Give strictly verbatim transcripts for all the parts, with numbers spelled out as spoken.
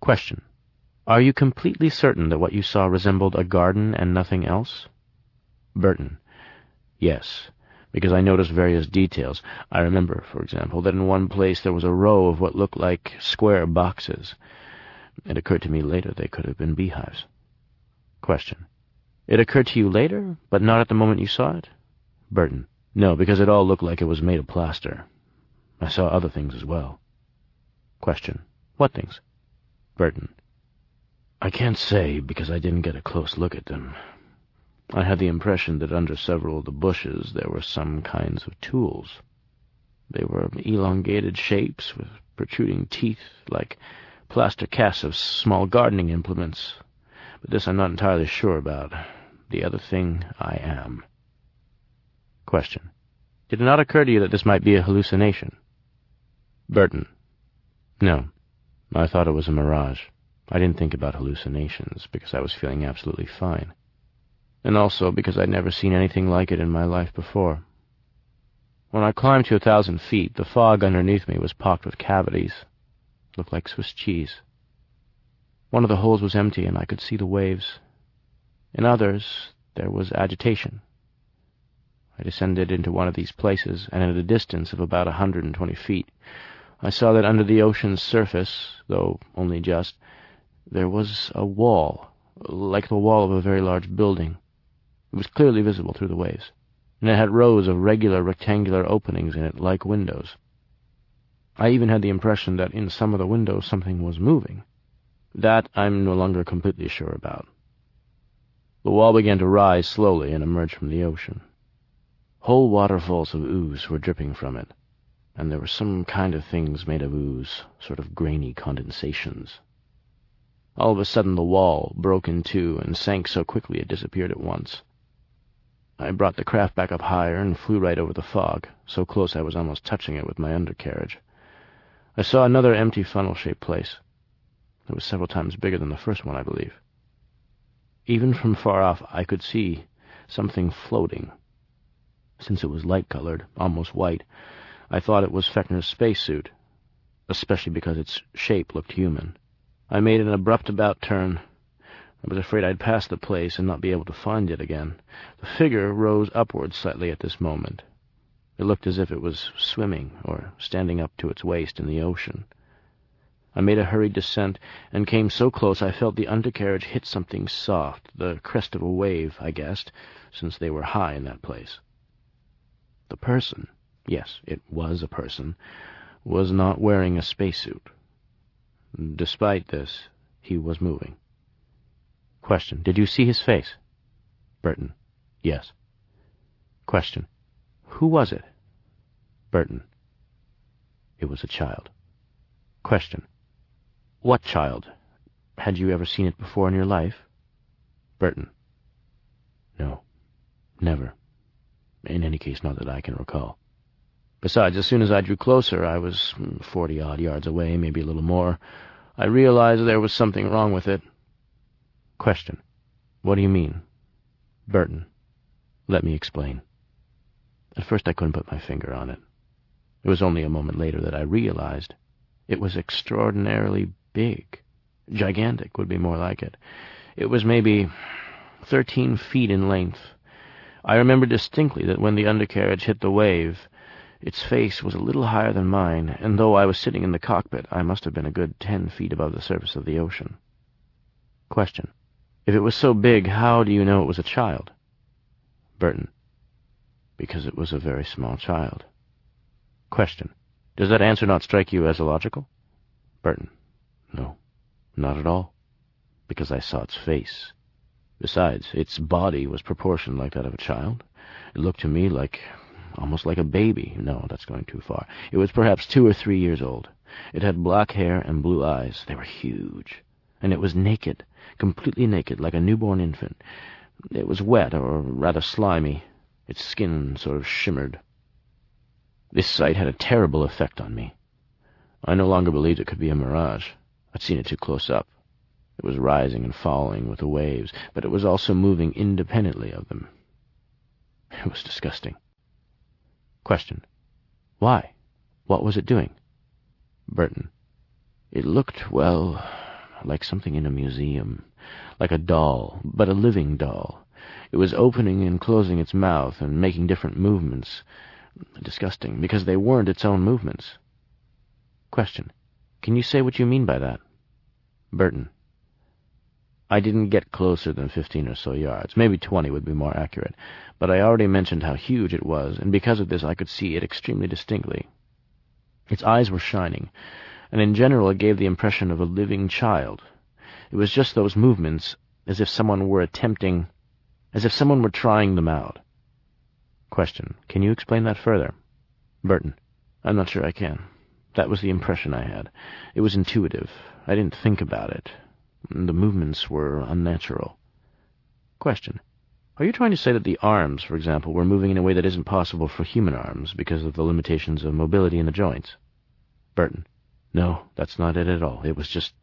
Question. Are you completely certain that what you saw resembled a garden and nothing else? Burton. Yes, because I noticed various details. I remember, for example, that in one place there was a row of what looked like square boxes. It occurred to me later they could have been beehives. Question. It occurred to you later, but not at the moment you saw it? Burton. No, because it all looked like it was made of plaster. I saw other things as well. Question. What things? Burton. I can't say, because I didn't get a close look at them. I had the impression that under several of the bushes there were some kinds of tools. They were elongated shapes with protruding teeth, like plaster casts of small gardening implements. But this I'm not entirely sure about. The other thing I am. Question. Did it not occur to you that this might be a hallucination? Burton. No. I thought it was a mirage. I didn't think about hallucinations because I was feeling absolutely fine. And also because I'd never seen anything like it in my life before. When I climbed to a thousand feet, the fog underneath me was pocked with cavities. It looked like Swiss cheese. One of the holes was empty and I could see the waves. In others, there was agitation. I descended into one of these places, and at a distance of about a hundred and twenty feet, I saw that under the ocean's surface, though only just, there was a wall, like the wall of a very large building. It was clearly visible through the waves, and it had rows of regular rectangular openings in it like windows. I even had the impression that in some of the windows something was moving. That I'm no longer completely sure about. The wall began to rise slowly and emerge from the ocean. Whole waterfalls of ooze were dripping from it, and there were some kind of things made of ooze, sort of grainy condensations. All of a sudden the wall broke in two and sank so quickly it disappeared at once. I brought the craft back up higher and flew right over the fog, so close I was almost touching it with my undercarriage. I saw another empty funnel-shaped place. It was several times bigger than the first one, I believe. Even from far off I could see something floating. Since it was light-colored, almost white, I thought it was Fechner's spacesuit, especially because its shape looked human. I made an abrupt about-turn. I was afraid I'd pass the place and not be able to find it again. The figure rose upward slightly at this moment. It looked as if it was swimming or standing up to its waist in the ocean. I made a hurried descent and came so close I felt the undercarriage hit something soft, the crest of a wave, I guessed, since they were high in that place. The person, yes, it was a person, was not wearing a spacesuit. Despite this, he was moving. Question. Did you see his face? Burton. Yes. Question. Who was it? Burton. It was a child. Question. What child? Had you ever seen it before in your life? Burton. No, never. In any case, not that I can recall. Besides, as soon as I drew closer, I was forty-odd yards away, maybe a little more. I realized there was something wrong with it. Question. What do you mean? Burton. Let me explain. At first I couldn't put my finger on it. It was only a moment later that I realized it was extraordinarily big. Gigantic would be more like it. It was maybe thirteen feet in length. I remember distinctly that when the undercarriage hit the wave, its face was a little higher than mine, and though I was sitting in the cockpit, I must have been a good ten feet above the surface of the ocean. Question. If it was so big, how do you know it was a child? Burton. Because it was a very small child. Question. Does that answer not strike you as illogical? Burton. No, not at all. Because I saw its face. Besides, its body was proportioned like that of a child. It looked to me like, almost like a baby. No, that's going too far. It was perhaps two or three years old. It had black hair and blue eyes. They were huge. And it was naked, completely naked, like a newborn infant. It was wet, or rather slimy. Its skin sort of shimmered. This sight had a terrible effect on me. I no longer believed it could be a mirage. I'd seen it too close up. It was rising and falling with the waves, but it was also moving independently of them. It was disgusting. Question. Why? What was it doing? Burton. It looked, well, like something in a museum, like a doll, but a living doll. It was opening and closing its mouth and making different movements. Disgusting, because they weren't its own movements. Question. Can you say what you mean by that? Burton. I didn't get closer than fifteen or so yards. Maybe twenty would be more accurate. But I already mentioned how huge it was, and because of this I could see it extremely distinctly. Its eyes were shining, and in general it gave the impression of a living child. It was just those movements, as if someone were attempting, as if someone were trying them out. Question. Can you explain that further? Burton. I'm not sure I can. That was the impression I had. It was intuitive. I didn't think about it. The movements were unnatural. Question. Are you trying to say that the arms, for example, were moving in a way that isn't possible for human arms because of the limitations of mobility in the joints? Burton. No, that's not it at all. It was just...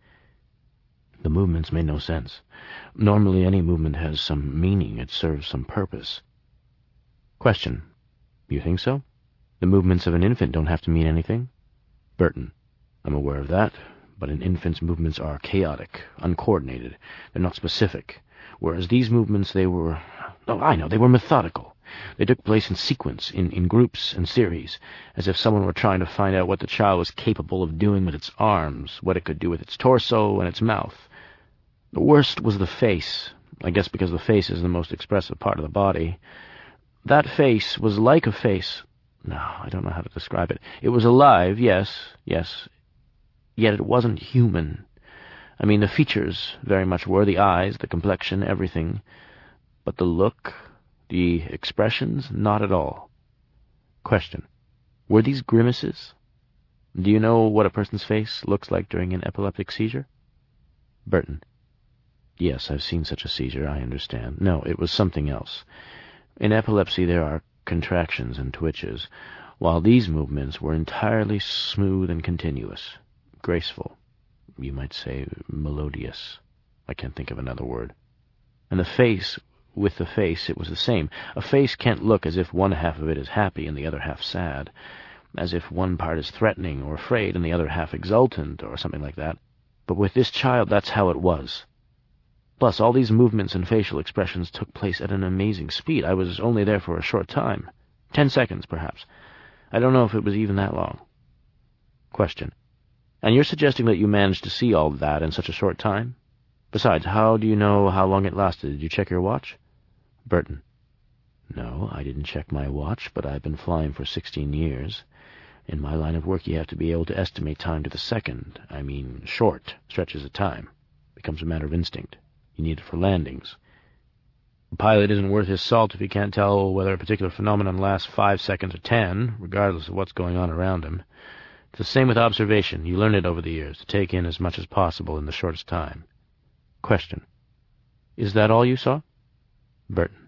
The movements made no sense. Normally any movement has some meaning. It serves some purpose. Question. You think so? The movements of an infant don't have to mean anything? Burton. I'm aware of that. But an infant's movements are chaotic, uncoordinated. They're not specific. Whereas these movements, they were... Oh, I know, they were methodical. They took place in sequence, in, in groups and series, as if someone were trying to find out what the child was capable of doing with its arms, what it could do with its torso and its mouth. The worst was the face, I guess because the face is the most expressive part of the body. That face was like a face... No, I don't know how to describe it. It was alive, yes, yes... Yet it wasn't human. I mean, the features very much were, the eyes, the complexion, everything. But the look, the expressions, not at all. Question. Were these grimaces? Do you know what a person's face looks like during an epileptic seizure? Burton. Yes, I've seen such a seizure, I understand. No, it was something else. In epilepsy there are contractions and twitches, while these movements were entirely smooth and continuous. Graceful. You might say melodious. I can't think of another word. And the face, with the face, it was the same. A face can't look as if one half of it is happy and the other half sad, as if one part is threatening or afraid and the other half exultant or something like that. But with this child, that's how it was. Plus, all these movements and facial expressions took place at an amazing speed. I was only there for a short time. Ten seconds, perhaps. I don't know if it was even that long. Question. And you're suggesting that you managed to see all that in such a short time? Besides, how do you know how long it lasted? Did you check your watch? Burton. No, I didn't check my watch, but I've been flying for sixteen years. In my line of work, you have to be able to estimate time to the second. I mean, short stretches of time. Becomes a matter of instinct. You need it for landings. A pilot isn't worth his salt if he can't tell whether a particular phenomenon lasts five seconds or ten, regardless of what's going on around him. It's the same with observation. You learn it over the years, to take in as much as possible in the shortest time. Question. Is that all you saw? Burton.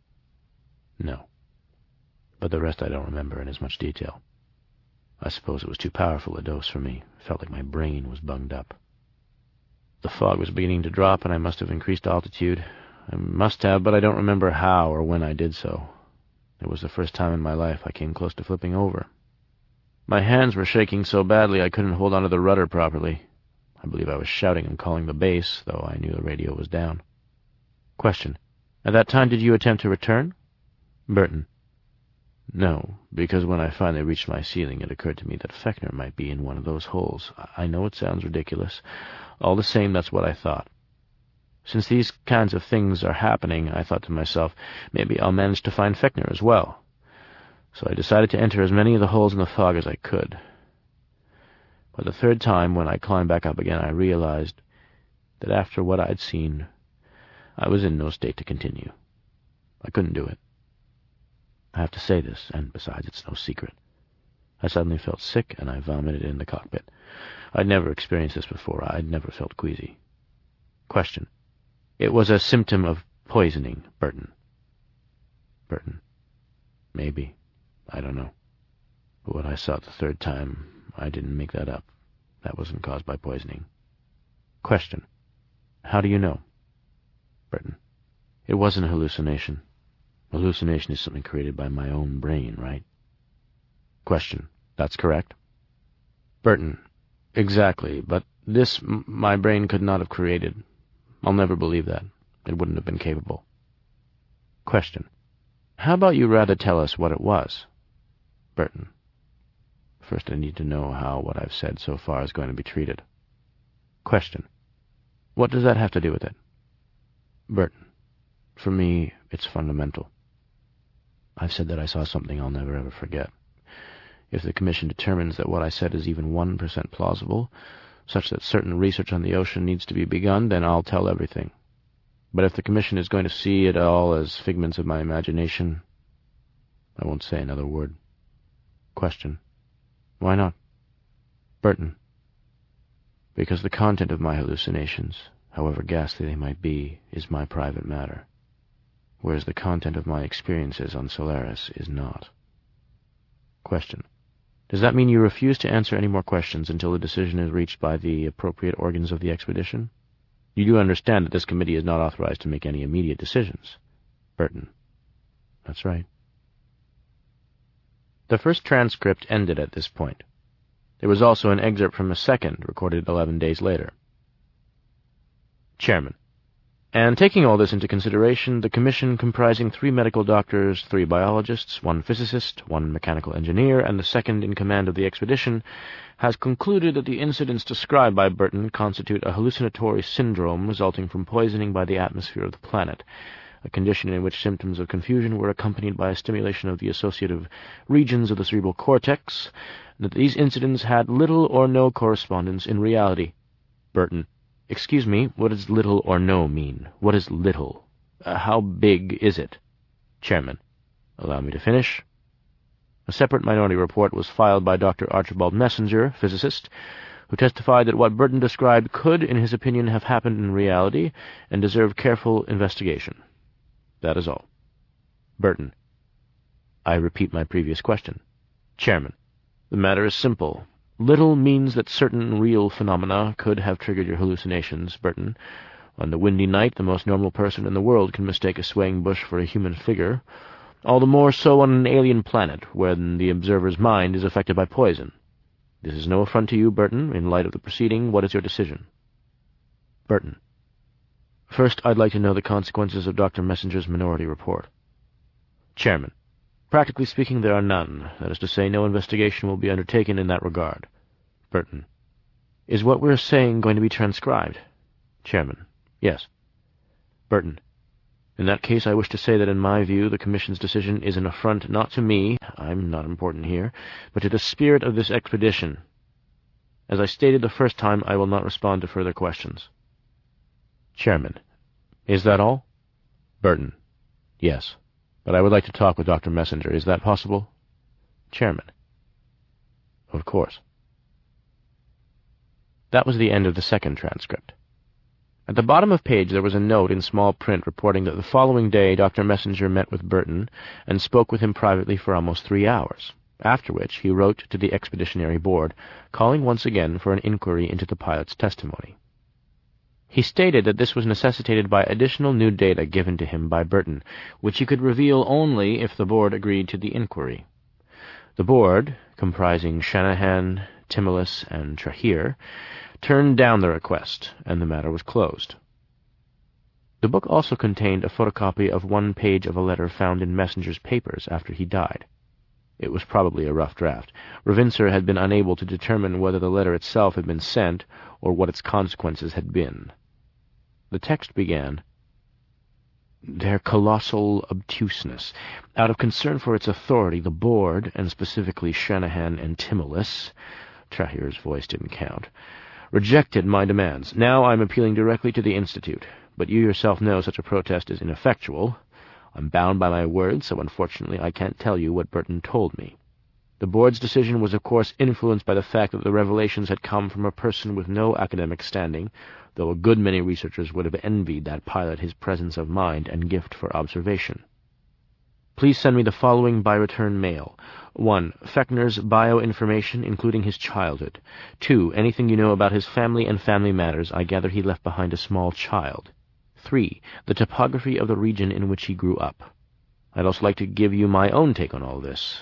No. But the rest I don't remember in as much detail. I suppose it was too powerful a dose for me. It felt like my brain was bunged up. The fog was beginning to drop, and I must have increased altitude. I must have, but I don't remember how or when I did so. It was the first time in my life I came close to flipping over. My hands were shaking so badly I couldn't hold onto the rudder properly. I believe I was shouting and calling the base, though I knew the radio was down. Question. At that time did you attempt to return? Burton. No, because when I finally reached my ceiling it occurred to me that Fechner might be in one of those holes. I know it sounds ridiculous. All the same, that's what I thought. Since these kinds of things are happening, I thought to myself, maybe I'll manage to find Fechner as well. So I decided to enter as many of the holes in the fog as I could. By the third time, when I climbed back up again, I realized that after what I'd seen, I was in no state to continue. I couldn't do it. I have to say this, and besides, it's no secret. I suddenly felt sick, and I vomited in the cockpit. I'd never experienced this before. I'd never felt queasy. Question. It was a symptom of poisoning, Burton. Burton. Maybe. I don't know. But what I saw the third time, I didn't make that up. That wasn't caused by poisoning. Question. How do you know? Burton. It wasn't a hallucination. Hallucination is something created by my own brain, right? Question. That's correct? Burton. Exactly, but This m my brain could not have created. I'll never believe that. It wouldn't have been capable. Question. How about you rather tell us what it was? Burton. First I need to know how what I've said so far is going to be treated. Question. What does that have to do with it? Burton. For me, it's fundamental. I've said that I saw something I'll never ever forget. If the Commission determines that what I said is even one percent plausible, such that certain research on the ocean needs to be begun, then I'll tell everything. But if the Commission is going to see it all as figments of my imagination, I won't say another word. Question. Why not? Burton. Because the content of my hallucinations, however ghastly they might be, is my private matter, whereas the content of my experiences on Solaris is not. Question. Does that mean you refuse to answer any more questions until the decision is reached by the appropriate organs of the expedition? You do understand that this committee is not authorized to make any immediate decisions. Burton. That's right. The first transcript ended at this point. There was also an excerpt from a second, recorded eleven days later. Chairman. And taking all this into consideration, the commission, comprising three medical doctors, three biologists, one physicist, one mechanical engineer, and the second in command of the expedition, has concluded that the incidents described by Burton constitute a hallucinatory syndrome resulting from poisoning by the atmosphere of the planet, a condition in which symptoms of confusion were accompanied by a stimulation of the associative regions of the cerebral cortex, and that these incidents had little or no correspondence in reality. Burton. Excuse me, what does little or no mean? What is little? Uh, how big is it? Chairman. Allow me to finish. A separate minority report was filed by Doctor Archibald Messenger, physicist, who testified that what Burton described could, in his opinion, have happened in reality and deserved careful investigation. That is all. Burton. I repeat my previous question. Chairman. The matter is simple. Little means that certain real phenomena could have triggered your hallucinations, Burton. On the windy night, the most normal person in the world can mistake a swaying bush for a human figure. All the more so on an alien planet, when the observer's mind is affected by poison. This is no affront to you, Burton. In light of the proceeding, what is your decision? Burton. First, I'd like to know the consequences of Doctor Messenger's minority report. Chairman. Practically speaking, there are none. That is to say, no investigation will be undertaken in that regard. Burton. Is what we're saying going to be transcribed? Chairman. Yes. Burton. In that case, I wish to say that in my view, the Commission's decision is an affront not to me, I'm not important here, but to the spirit of this expedition. As I stated the first time, I will not respond to further questions. Chairman. Is that all? Burton. Yes. But I would like to talk with Doctor Messenger. Is that possible? Chairman. Of course. That was the end of the second transcript. At the bottom of page there was a note in small print reporting that the following day Doctor Messenger met with Burton and spoke with him privately for almost three hours, after which he wrote to the Expeditionary Board, calling once again for an inquiry into the pilot's testimony. He stated that this was necessitated by additional new data given to him by Burton, which he could reveal only if the board agreed to the inquiry. The board, comprising Shanahan, Timulus, and Trahir, turned down the request, and the matter was closed. The book also contained a photocopy of one page of a letter found in Messenger's papers after he died. It was probably a rough draft. Ravinsar had been unable to determine whether the letter itself had been sent or what its consequences had been. The text began, Their colossal obtuseness. Out of concern for its authority, the board, and specifically Shanahan and Timulus, Trahir's voice didn't count, rejected my demands. Now I'm appealing directly to the Institute, but you yourself know such a protest is ineffectual. I'm bound by my word, so unfortunately I can't tell you what Burton told me. The board's decision was of course influenced by the fact that the revelations had come from a person with no academic standing, though a good many researchers would have envied that pilot his presence of mind and gift for observation. Please send me the following by return mail. one. Fechner's bio-information, including his childhood. two. Anything you know about his family and family matters. I gather he left behind a small child. three. The topography of the region in which he grew up. I'd also like to give you my own take on all this.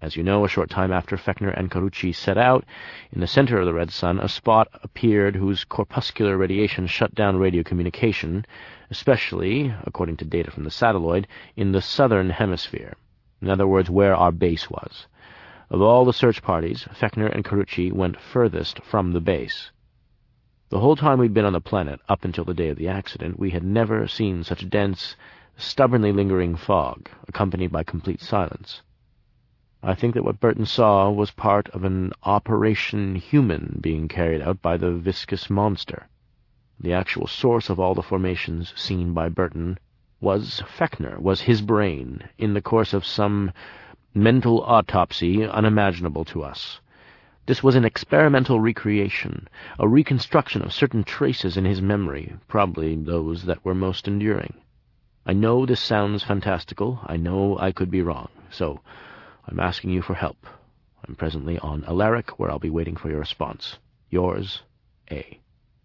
As you know, a short time after Fechner and Carucci set out, in the center of the red sun, a spot appeared whose corpuscular radiation shut down radio communication, especially, according to data from the satelloid, in the southern hemisphere. In other words, where our base was. Of all the search parties, Fechner and Carucci went furthest from the base. The whole time we'd been on the planet, up until the day of the accident, we had never seen such dense, stubbornly lingering fog, accompanied by complete silence. I think that what Burton saw was part of an Operation Human being carried out by the viscous monster. The actual source of all the formations seen by Burton was Fechner, was his brain, in the course of some mental autopsy unimaginable to us. This was an experimental recreation, a reconstruction of certain traces in his memory, probably those that were most enduring. I know this sounds fantastical. I know I could be wrong, so I'm asking you for help. I'm presently on Alaric, where I'll be waiting for your response. Yours, A.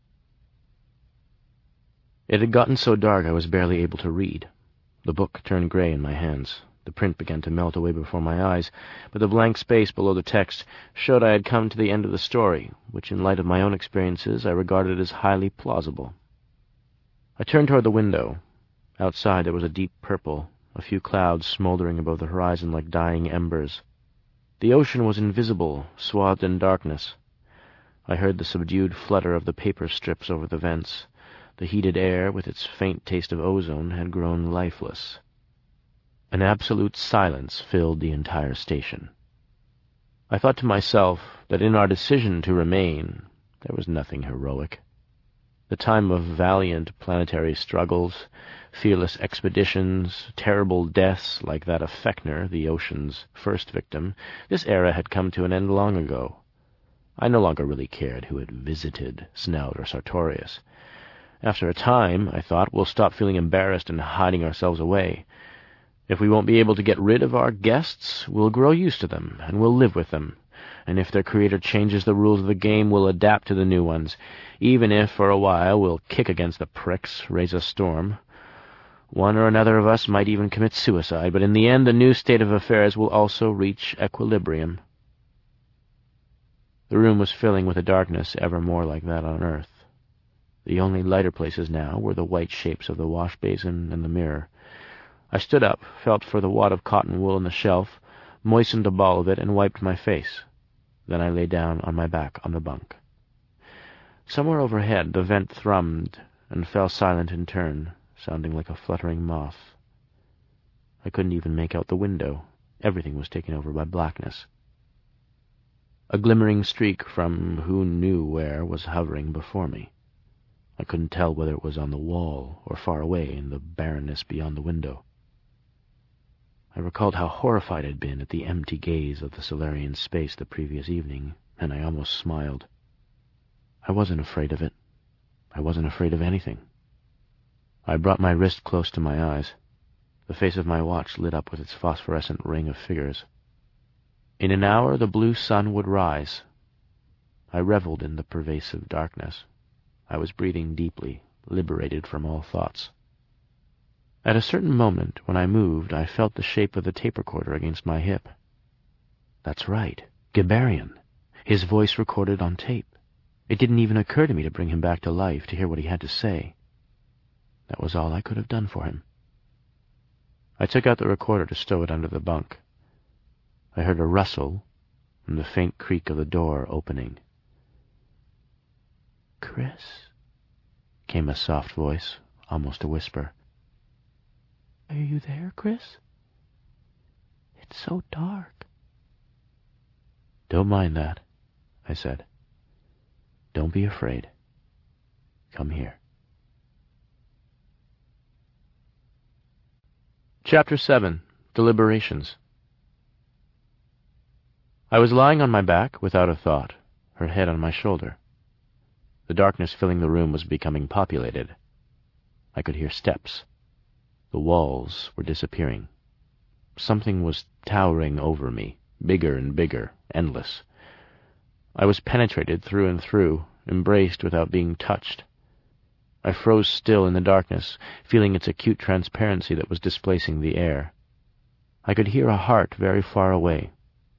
It had gotten so dark I was barely able to read. The book turned gray in my hands. The print began to melt away before my eyes, but the blank space below the text showed I had come to the end of the story, which in light of my own experiences I regarded as highly plausible. I turned toward the window. Outside there was a deep purple, a few clouds smoldering above the horizon like dying embers. The ocean was invisible, swathed in darkness. I heard the subdued flutter of the paper strips over the vents. The heated air, with its faint taste of ozone, had grown lifeless. An absolute silence filled the entire station. I thought to myself that in our decision to remain there was nothing heroic. The time of valiant planetary struggles, fearless expeditions, terrible deaths like that of Fechner, the ocean's first victim, this era had come to an end long ago. I no longer really cared who had visited Snout or Sartorius. After a time, I thought, we'll stop feeling embarrassed and hiding ourselves away. If we won't be able to get rid of our guests, we'll grow used to them, and we'll live with them. And if their creator changes the rules of the game, we'll adapt to the new ones, even if, for a while, we'll kick against the pricks, raise a storm. One or another of us might even commit suicide, but in the end the new state of affairs will also reach equilibrium. The room was filling with a darkness ever more like that on Earth. The only lighter places now were the white shapes of the wash basin and the mirror. I stood up, felt for the wad of cotton wool on the shelf, moistened a ball of it, and wiped my face. Then I lay down on my back on the bunk. Somewhere overhead the vent thrummed and fell silent in turn, sounding like a fluttering moth. I couldn't even make out the window. Everything was taken over by blackness. A glimmering streak from who knew where was hovering before me. I couldn't tell whether it was on the wall or far away in the barrenness beyond the window. I recalled how horrified I'd been at the empty gaze of the Solarian space the previous evening, and I almost smiled. I wasn't afraid of it. I wasn't afraid of anything. I brought my wrist close to my eyes. The face of my watch lit up with its phosphorescent ring of figures. In an hour the blue sun would rise. I reveled in the pervasive darkness. I was breathing deeply, liberated from all thoughts. At a certain moment, when I moved, I felt the shape of the tape recorder against my hip. That's right, Gibarion. His voice recorded on tape. It didn't even occur to me to bring him back to life, to hear what he had to say. That was all I could have done for him. I took out the recorder to stow it under the bunk. I heard a rustle and the faint creak of the door opening. "Chris," came a soft voice, almost a whisper. "Are you there, Chris? It's so dark." "Don't mind that," I said. "Don't be afraid. Come here." Chapter seven. Deliberations. I was lying on my back without a thought, her head on my shoulder. The darkness filling the room was becoming populated. I could hear steps. The walls were disappearing. Something was towering over me, bigger and bigger, endless. I was penetrated through and through, embraced without being touched. I froze still in the darkness, feeling its acute transparency that was displacing the air. I could hear a heart very far away.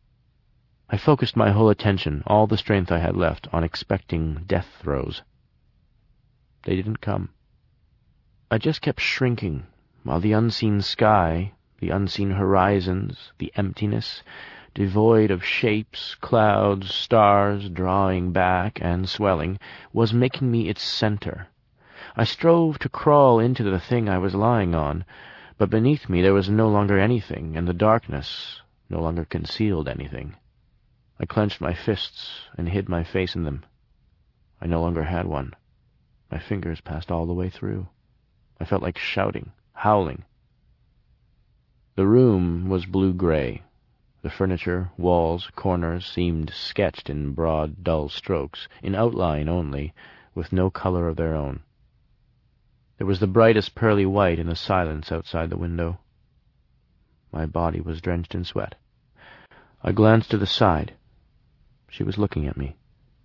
I focused my whole attention, all the strength I had left, on expecting death throes. They didn't come. I just kept shrinking, while the unseen sky, the unseen horizons, the emptiness, devoid of shapes, clouds, stars, drawing back and swelling, was making me its center. I strove to crawl into the thing I was lying on, but beneath me there was no longer anything, and the darkness no longer concealed anything. I clenched my fists and hid my face in them. I no longer had one. My fingers passed all the way through. I felt like shouting, howling. The room was blue-gray. The furniture, walls, corners seemed sketched in broad, dull strokes, in outline only, with no color of their own. There was the brightest pearly white in the silence outside the window. My body was drenched in sweat. I glanced to the side. She was looking at me.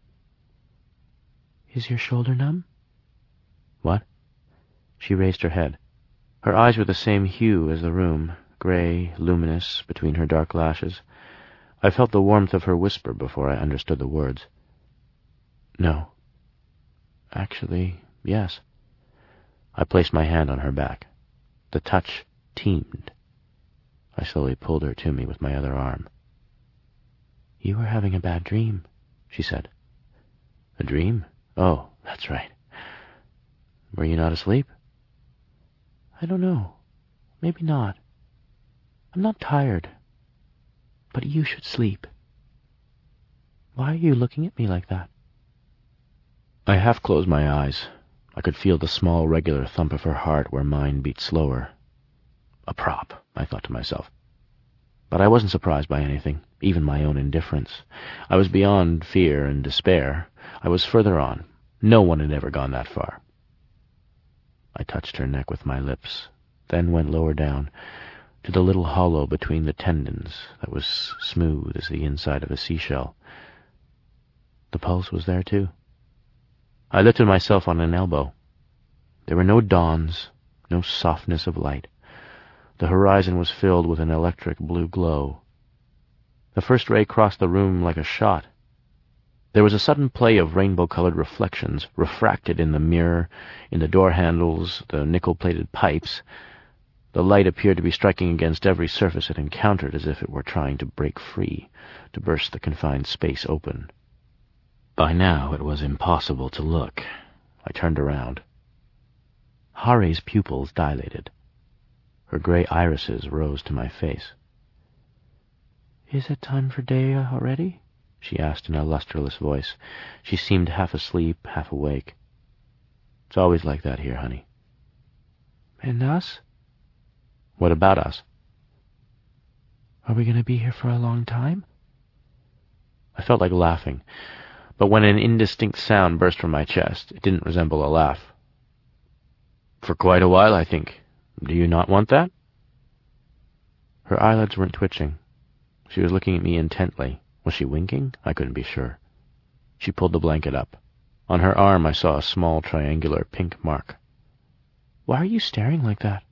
"Is your shoulder numb?" "What?" She raised her head. Her eyes were the same hue as the room, gray, luminous, between her dark lashes. I felt the warmth of her whisper before I understood the words. "No. Actually, yes." I placed my hand on her back. The touch teemed. I slowly pulled her to me with my other arm. "You were having a bad dream," she said. "A dream? Oh, that's right. Were you not asleep?" "I don't know. Maybe not. I'm not tired. But you should sleep. Why are you looking at me like that?" I half closed my eyes. I could feel the small, regular thump of her heart where mine beat slower. A prop, I thought to myself. But I wasn't surprised by anything, even my own indifference. I was beyond fear and despair. I was further on. No one had ever gone that far. I touched her neck with my lips, then went lower down, to the little hollow between the tendons that was smooth as the inside of a seashell. The pulse was there, too. I lifted myself on an elbow. There were no dawns, no softness of light. The horizon was filled with an electric blue glow. The first ray crossed the room like a shot. There was a sudden play of rainbow-colored reflections, refracted in the mirror, in the door handles, the nickel-plated pipes. The light appeared to be striking against every surface it encountered as if it were trying to break free, to burst the confined space open. By now it was impossible to look. I turned around. Hare's pupils dilated. Her gray irises rose to my face. "Is it time for day already?" she asked in a lustreless voice. She seemed half asleep, half awake. "It's always like that here, honey." "And us?" "What about us?" "Are we going to be here for a long time?" I felt like laughing, but when an indistinct sound burst from my chest, it didn't resemble a laugh. "For quite a while, I think. Do you not want that?" Her eyelids weren't twitching. She was looking at me intently. Was she winking? I couldn't be sure. She pulled the blanket up. On her arm I saw a small triangular pink mark. "Why are you staring like that?"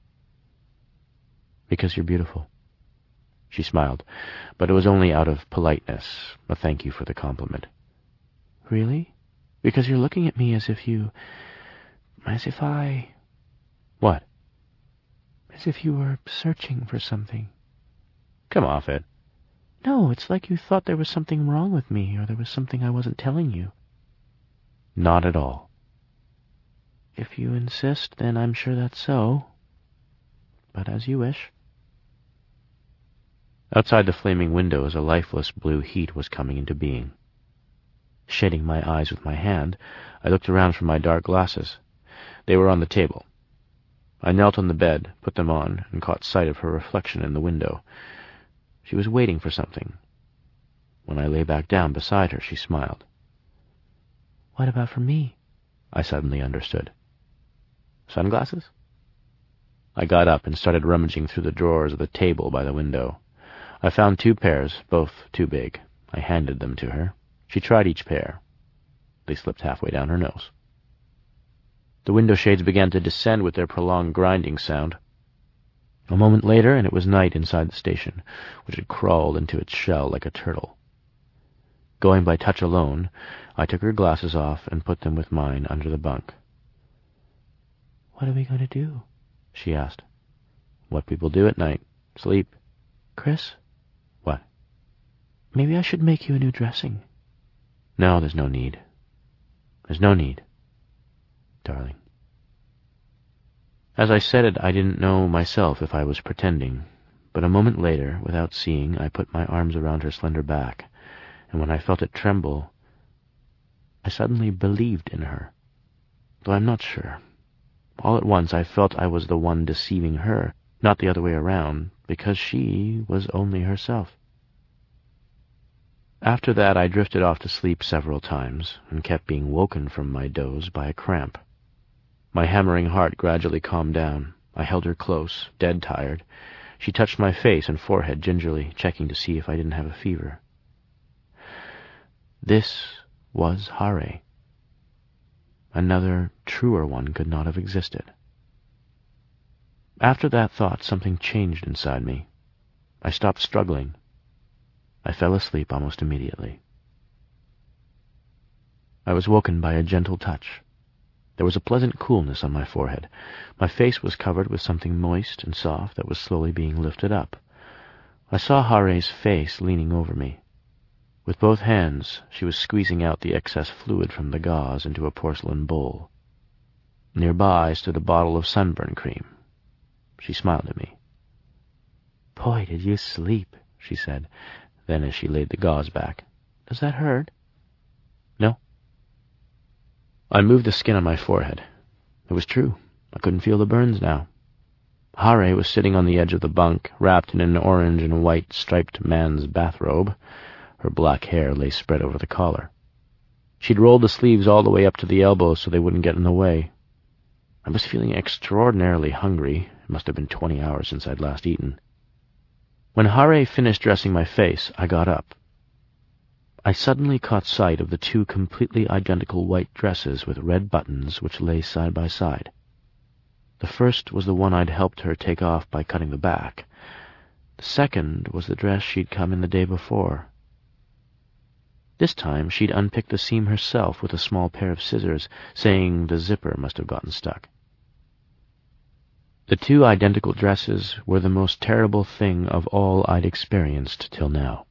"Because you're beautiful." She smiled, but it was only out of politeness, a thank you for the compliment. "Really? Because you're looking at me as if you... as if I... "What?" "As if you were searching for something." "Come off it." "No, it's like you thought there was something wrong with me, or there was something I wasn't telling you." "Not at all." "If you insist, then I'm sure that's so. But as you wish." Outside the flaming windows, a lifeless blue heat was coming into being. Shading my eyes with my hand, I looked around for my dark glasses. They were on the table. I knelt on the bed, put them on, and caught sight of her reflection in the window. She was waiting for something. When I lay back down beside her, she smiled. "What about for me?" I suddenly understood. "Sunglasses?" I got up and started rummaging through the drawers of the table by the window. I found two pairs, both too big. I handed them to her. She tried each pair. They slipped halfway down her nose. The window shades began to descend with their prolonged grinding sound. A moment later, and it was night inside the station, which had crawled into its shell like a turtle. Going by touch alone, I took her glasses off and put them with mine under the bunk. "What are we going to do?" she asked. "What people do at night. Sleep." "Chris?" "What?" "Maybe I should make you a new dressing." "No, there's no need. There's no need, darling." As I said it, I didn't know myself if I was pretending, but a moment later, without seeing, I put my arms around her slender back, and when I felt it tremble, I suddenly believed in her, though I'm not sure. All at once I felt I was the one deceiving her, not the other way around, because she was only herself. After that I drifted off to sleep several times, and kept being woken from my doze by a cramp. My hammering heart gradually calmed down. I held her close, dead tired. She touched my face and forehead gingerly, checking to see if I didn't have a fever. This was Hare. Another, truer one could not have existed. After that thought, something changed inside me. I stopped struggling. I fell asleep almost immediately. I was woken by a gentle touch. There was a pleasant coolness on my forehead. My face was covered with something moist and soft that was slowly being lifted up. I saw Hare's face leaning over me. With both hands, she was squeezing out the excess fluid from the gauze into a porcelain bowl. Nearby stood a bottle of sunburn cream. She smiled at me. "Boy, did you sleep," she said. Then, as she laid the gauze back, "Does that hurt?" "No." I moved the skin on my forehead. It was true. I couldn't feel the burns now. Hare was sitting on the edge of the bunk, wrapped in an orange and white striped man's bathrobe. Her black hair lay spread over the collar. She'd rolled the sleeves all the way up to the elbows so they wouldn't get in the way. I was feeling extraordinarily hungry. It must have been twenty hours since I'd last eaten. When Hare finished dressing my face, I got up. I suddenly caught sight of the two completely identical white dresses with red buttons which lay side by side. The first was the one I'd helped her take off by cutting the back. The second was the dress she'd come in the day before. This time she'd unpicked the seam herself with a small pair of scissors, saying the zipper must have gotten stuck. The two identical dresses were the most terrible thing of all I'd experienced till now.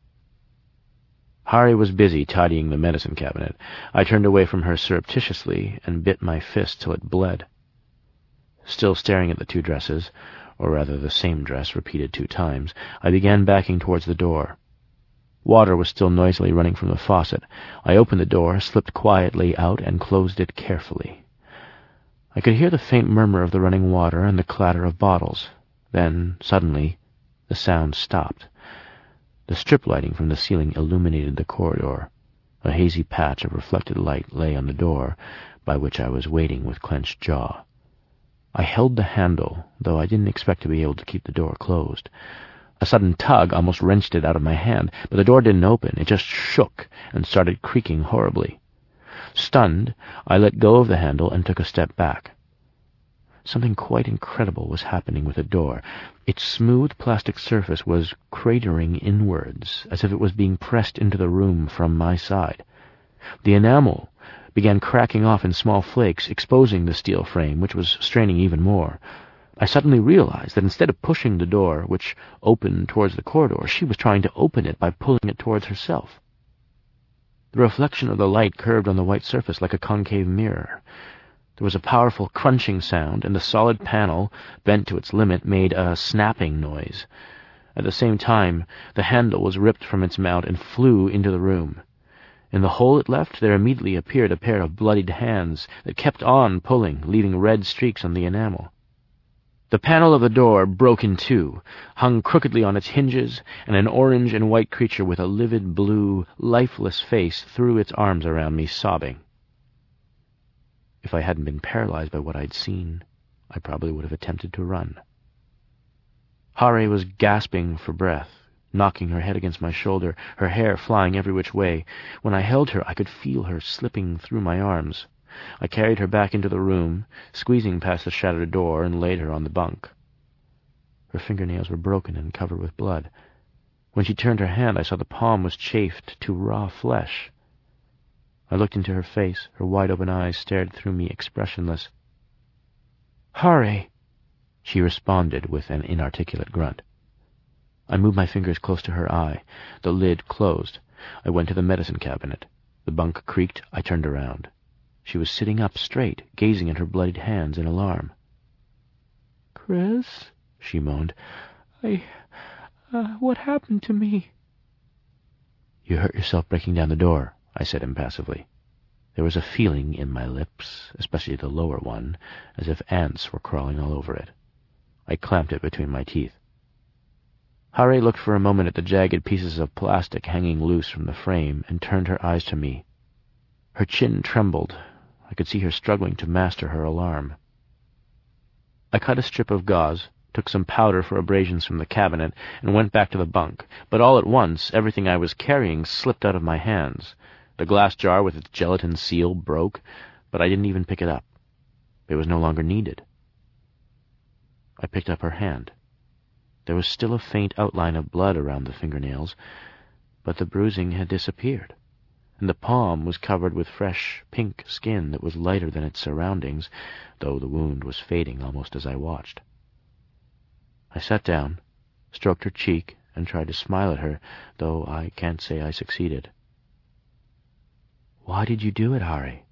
Hare was busy tidying the medicine cabinet. I turned away from her surreptitiously and bit my fist till it bled. Still staring at the two dresses, or rather the same dress repeated two times, I began backing towards the door. Water was still noisily running from the faucet. I opened the door, slipped quietly out, and closed it carefully. I could hear the faint murmur of the running water and the clatter of bottles. Then, suddenly, the sound stopped. The strip lighting from the ceiling illuminated the corridor. A hazy patch of reflected light lay on the door, by which I was waiting with clenched jaw. I held the handle, though I didn't expect to be able to keep the door closed. A sudden tug almost wrenched it out of my hand, but the door didn't open. It just shook and started creaking horribly. Stunned, I let go of the handle and took a step back. Something quite incredible was happening with the door. Its smooth plastic surface was cratering inwards, as if it was being pressed into the room from my side. The enamel began cracking off in small flakes, exposing the steel frame, which was straining even more. I suddenly realized that instead of pushing the door, which opened towards the corridor, she was trying to open it by pulling it towards herself. The reflection of the light curved on the white surface like a concave mirror. There was a powerful crunching sound, and the solid panel, bent to its limit, made a snapping noise. At the same time, the handle was ripped from its mount and flew into the room. In the hole it left, there immediately appeared a pair of bloodied hands that kept on pulling, leaving red streaks on the enamel. The panel of the door broke in two, hung crookedly on its hinges, and an orange and white creature with a livid blue, lifeless face threw its arms around me, sobbing. If I hadn't been paralyzed by what I'd seen, I probably would have attempted to run. Hare was gasping for breath, knocking her head against my shoulder, her hair flying every which way. When I held her, I could feel her slipping through my arms. I carried her back into the room, squeezing past the shattered door, and laid her on the bunk. Her fingernails were broken and covered with blood. When she turned her hand, I saw the palm was chafed to raw flesh. I looked into her face. Her wide-open eyes stared through me expressionless. "Hurry!" She responded with an inarticulate grunt. I moved my fingers close to her eye. The lid closed. I went to the medicine cabinet. The bunk creaked. I turned around. She was sitting up straight, gazing at her bloodied hands in alarm. "Chris," she moaned, I... Uh, what happened to me?" "You hurt yourself breaking down the door," I said impassively. There was a feeling in my lips, especially the lower one, as if ants were crawling all over it. I clamped it between my teeth. Hare looked for a moment at the jagged pieces of plastic hanging loose from the frame and turned her eyes to me. Her chin trembled. I could see her struggling to master her alarm. I cut a strip of gauze, took some powder for abrasions from the cabinet, and went back to the bunk, but all at once everything I was carrying slipped out of my hands. The glass jar with its gelatin seal broke, but I didn't even pick it up. It was no longer needed. I picked up her hand. There was still a faint outline of blood around the fingernails, but the bruising had disappeared, and the palm was covered with fresh pink skin that was lighter than its surroundings, though the wound was fading almost as I watched. I sat down, stroked her cheek, and tried to smile at her, though I can't say I succeeded. "Why did you do it, Hare?"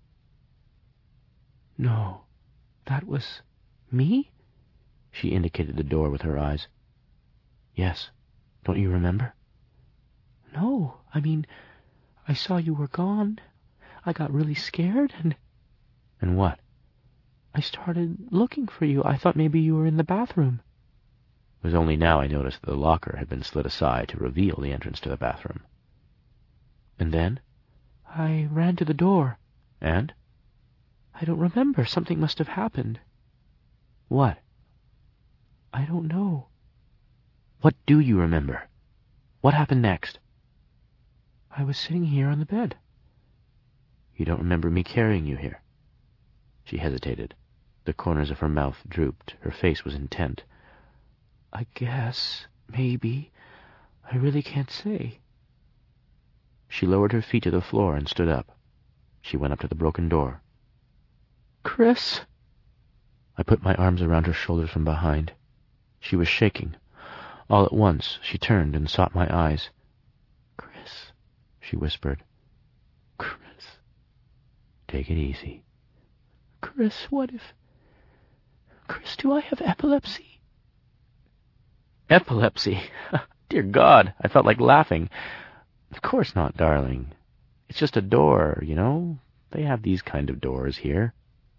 "No, that was me?" She indicated the door with her eyes. "Yes. Don't you remember?" "No, I mean, I saw you were gone. I got really scared and..." "And what?" "I started looking for you. I thought maybe you were in the bathroom." It was only now I noticed that the locker had been slid aside to reveal the entrance to the bathroom. "And then?" "I ran to the door." "And?" "I don't remember. Something must have happened." "What?" "I don't know." "What do you remember? What happened next?" "I was sitting here on the bed." "You don't remember me carrying you here?" She hesitated. The corners of her mouth drooped. Her face was intent. "I guess, maybe. I really can't say." She lowered her feet to the floor and stood up. She went up to the broken door. "Chris!" I put my arms around her shoulders from behind. She was shaking. All at once she turned and sought my eyes. "Chris," she whispered. "Chris." "Take it easy." "Chris, what if... Chris, do I have epilepsy?" "Epilepsy? Dear God!" I felt like laughing. "Of course not, darling. It's just a door, you know. They have these kind of doors here."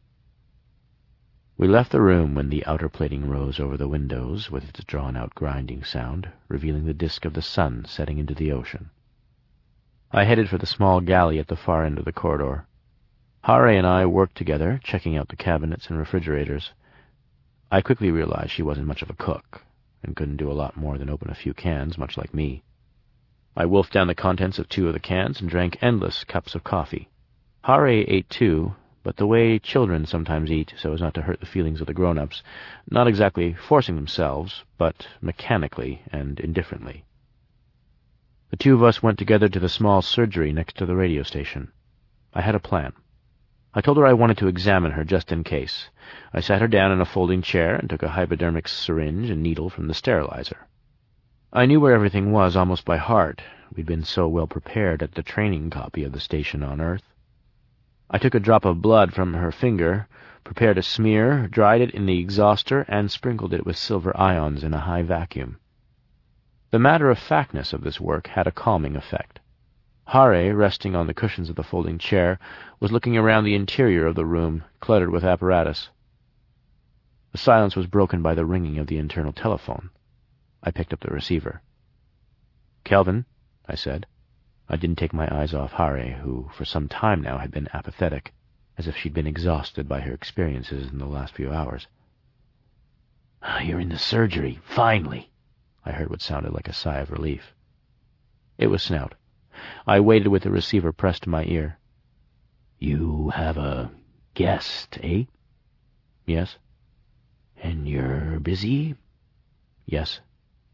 We left the room when the outer plating rose over the windows with its drawn-out grinding sound, revealing the disk of the sun setting into the ocean. I headed for the small galley at the far end of the corridor. Hare and I worked together, checking out the cabinets and refrigerators. I quickly realized she wasn't much of a cook, and couldn't do a lot more than open a few cans, much like me. I wolfed down the contents of two of the cans and drank endless cups of coffee. Hare ate too, but the way children sometimes eat so as not to hurt the feelings of the grown-ups, not exactly forcing themselves, but mechanically and indifferently. The two of us went together to the small surgery next to the radio station. I had a plan. I told her I wanted to examine her just in case. I sat her down in a folding chair and took a hypodermic syringe and needle from the sterilizer. I knew where everything was almost by heart. We'd been so well prepared at the training copy of the station on Earth. I took a drop of blood from her finger, prepared a smear, dried it in the exhauster, and sprinkled it with silver ions in a high vacuum. The matter-of-factness of this work had a calming effect. Hare, resting on the cushions of the folding chair, was looking around the interior of the room, cluttered with apparatus. The silence was broken by the ringing of the internal telephone. I picked up the receiver. "Kelvin," I said. I didn't take my eyes off Hare, who for some time now had been apathetic, as if she'd been exhausted by her experiences in the last few hours. "You're in the surgery, finally," I heard what sounded like a sigh of relief. It was Snout. I waited with the receiver pressed to my ear. "You have a guest, eh?" "Yes." "And you're busy?" "Yes."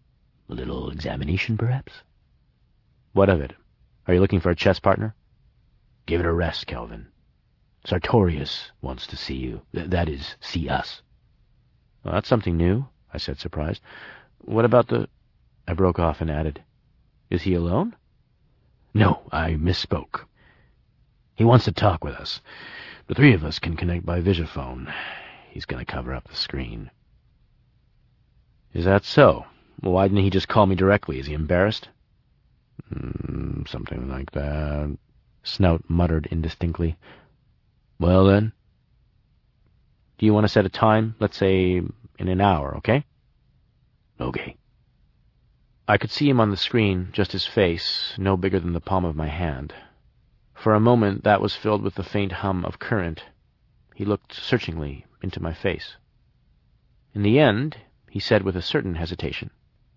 A little examination, perhaps? What of it? Are you looking for a chess partner? Give it a rest, Kelvin. Sartorius wants to see you. Th- that is, see us. Well, that's something new, I said, surprised. What about the... I broke off and added, is he alone? No, I misspoke. He wants to talk with us. The three of us can connect by Visiphone. He's going to cover up the screen. Is that so? Well, why didn't he just call me directly? Is he embarrassed? Mm, something like that. Snout muttered indistinctly. Well, then. Do you want to set a time? Let's say in an hour, okay? Okay. I could see him on the screen, just his face, no bigger than the palm of my hand. For a moment that was filled with the faint hum of current. He looked searchingly into my face. In the end, he said with a certain hesitation,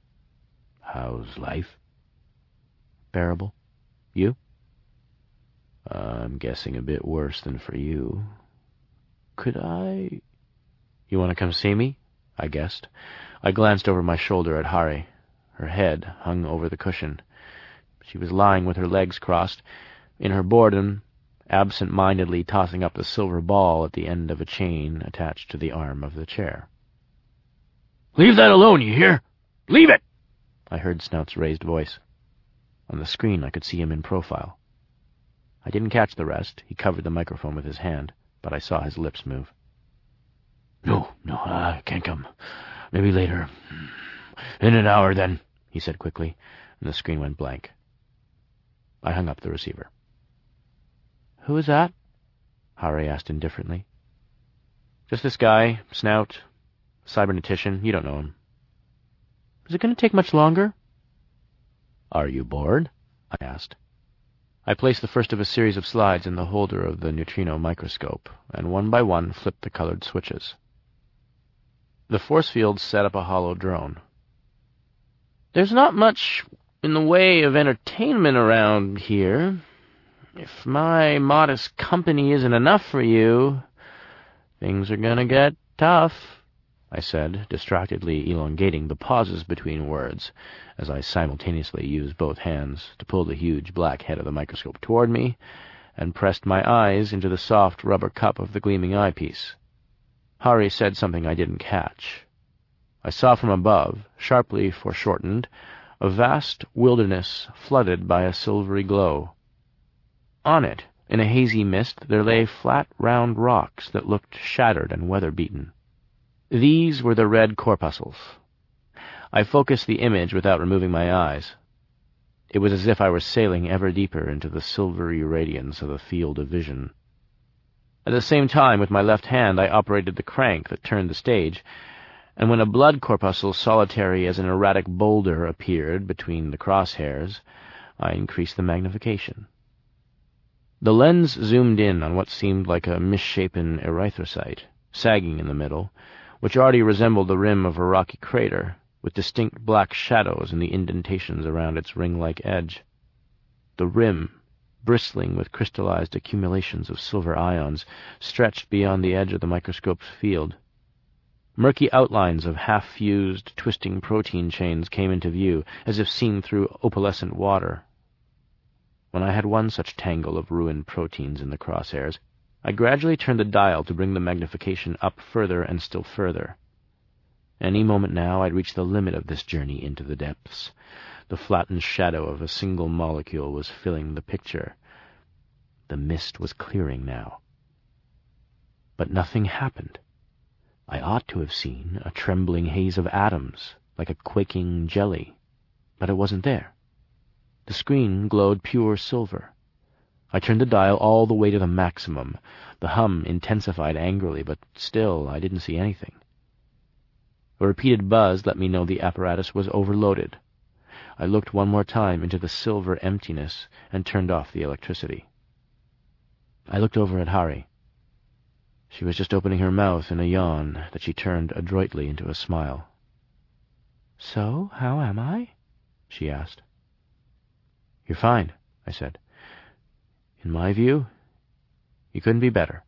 How's life? Bearable. You? Uh, I'm guessing a bit worse than for you. Could I... You want to come see me? I guessed. I glanced over my shoulder at Hari. Her head hung over the cushion. She was lying with her legs crossed, in her boredom, absent-mindedly tossing up the silver ball at the end of a chain attached to the arm of the chair. Leave that alone, you hear? Leave it! I heard Snout's raised voice. On the screen I could see him in profile. I didn't catch the rest. He covered the microphone with his hand, but I saw his lips move. No, no, I can't come. Maybe later. In an hour, then, he said quickly, and the screen went blank. I hung up the receiver. Who is that? Hari asked indifferently. Just this guy, Snout, cybernetician. You don't know him. Is it going to take much longer? Are you bored? I asked. I placed the first of a series of slides in the holder of the neutrino microscope, and one by one flipped the colored switches. The force field set up a hollow drone. There's not much in the way of entertainment around here. If my modest company isn't enough for you, things are gonna get tough, I said, distractedly elongating the pauses between words, as I simultaneously used both hands to pull the huge black head of the microscope toward me, and pressed my eyes into the soft rubber cup of the gleaming eyepiece. Hari said something I didn't catch. I saw from above, sharply foreshortened, a vast wilderness flooded by a silvery glow. On it, in a hazy mist, there lay flat, round rocks that looked shattered and weather-beaten. These were the red corpuscles. I focused the image without removing my eyes. It was as if I were sailing ever deeper into the silvery radiance of the field of vision. At the same time, with my left hand, I operated the crank that turned the stage, and when a blood corpuscle solitary as an erratic boulder appeared between the crosshairs, I increased the magnification. The lens zoomed in on what seemed like a misshapen erythrocyte, sagging in the middle, which already resembled the rim of a rocky crater, with distinct black shadows in the indentations around its ring-like edge. The rim, bristling with crystallized accumulations of silver ions, stretched beyond the edge of the microscope's field. Murky outlines of half-fused, twisting protein chains came into view, as if seen through opalescent water. When I had one such tangle of ruined proteins in the crosshairs, I gradually turned the dial to bring the magnification up further and still further. Any moment now I'd reach the limit of this journey into the depths. The flattened shadow of a single molecule was filling the picture. The mist was clearing now. But nothing happened. I ought to have seen a trembling haze of atoms, like a quaking jelly, but it wasn't there. The screen glowed pure silver. I turned the dial all the way to the maximum. The hum intensified angrily, but still I didn't see anything. A repeated buzz let me know the apparatus was overloaded. I looked one more time into the silver emptiness and turned off the electricity. I looked over at Hari. She was just opening her mouth in a yawn that she turned adroitly into a smile. "So, how am I?" she asked. "You're fine," I said. "In my view, you couldn't be better."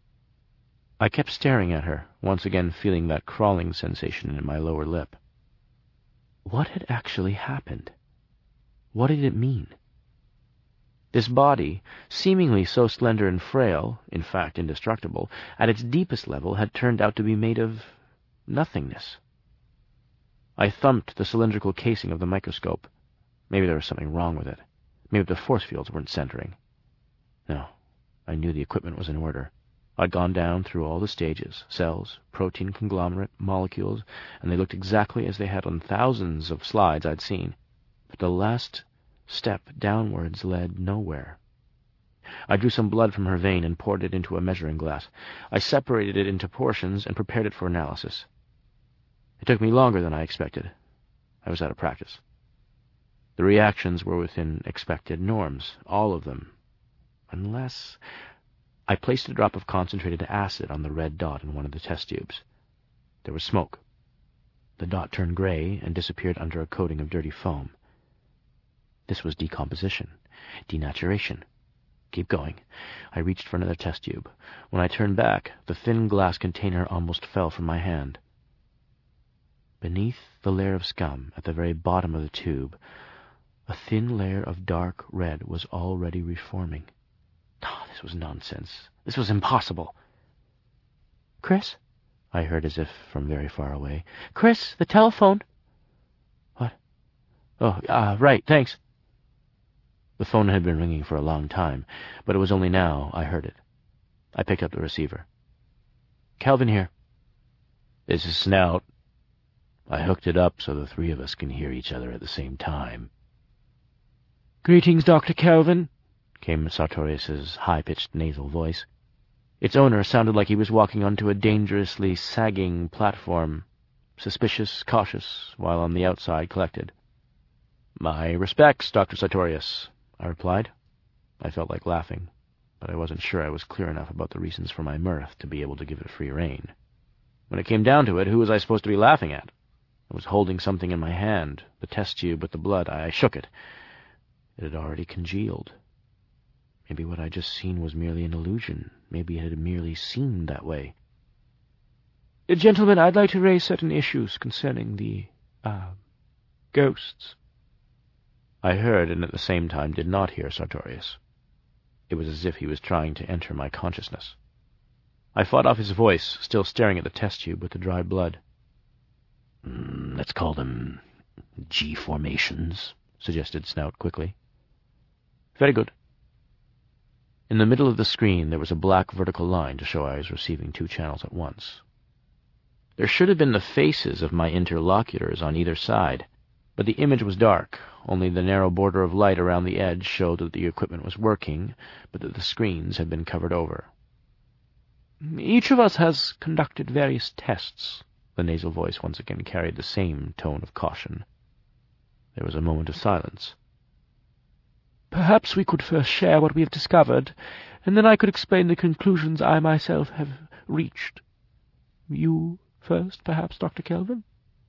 I kept staring at her, once again feeling that crawling sensation in my lower lip. What had actually happened? What did it mean? This body, seemingly so slender and frail, in fact indestructible, at its deepest level had turned out to be made of nothingness. I thumped the cylindrical casing of the microscope. Maybe there was something wrong with it. Maybe the force fields weren't centering. No, I knew the equipment was in order. I'd gone down through all the stages, cells, protein conglomerate, molecules, and they looked exactly as they had on thousands of slides I'd seen. But the last step downwards led nowhere. I drew some blood from her vein and poured it into a measuring glass. I separated it into portions and prepared it for analysis. It took me longer than I expected. I was out of practice. The reactions were within expected norms, all of them. Unless... I placed a drop of concentrated acid on the red dot in one of the test tubes. There was smoke. The dot turned gray and disappeared under a coating of dirty foam. This was decomposition, denaturation. Keep going. I reached for another test tube. When I turned back, the thin glass container almost fell from my hand. Beneath the layer of scum, at the very bottom of the tube, a thin layer of dark red was already reforming. Oh, this was nonsense. This was impossible. "Chris?" I heard as if from very far away. "Chris, the telephone." "What?" "Oh, uh, right, thanks." The phone had been ringing for a long time, but it was only now I heard it. I picked up the receiver. "Kelvin here." "This is Snout. I hooked it up so the three of us can hear each other at the same time." "Greetings, Doctor Kelvin," came Sartorius's high-pitched nasal voice. Its owner sounded like he was walking onto a dangerously sagging platform, suspicious, cautious, while on the outside collected. "My respects, Doctor Sartorius," I replied. I felt like laughing, but I wasn't sure I was clear enough about the reasons for my mirth to be able to give it free rein. When it came down to it, who was I supposed to be laughing at? I was holding something in my hand, the test tube with the blood. I shook it. It had already congealed. Maybe what I'd just seen was merely an illusion. Maybe it had merely seemed that way. "Gentlemen, I'd like to raise certain issues concerning the, uh, ghosts." I heard, and at the same time did not hear Sartorius. It was as if he was trying to enter my consciousness. I fought off his voice, still staring at the test tube with the dry blood. Mm, "Let's call them G-formations," suggested Snout quickly. "Very good." In the middle of the screen there was a black vertical line to show I was receiving two channels at once. There should have been the faces of my interlocutors on either side, but the image was dark. Only the narrow border of light around the edge showed that the equipment was working, but that the screens had been covered over. "Each of us has conducted various tests." The nasal voice once again carried the same tone of caution. There was a moment of silence. "Perhaps we could first share what we have discovered, and then I could explain the conclusions I myself have reached. You first, perhaps, Doctor Kelvin?"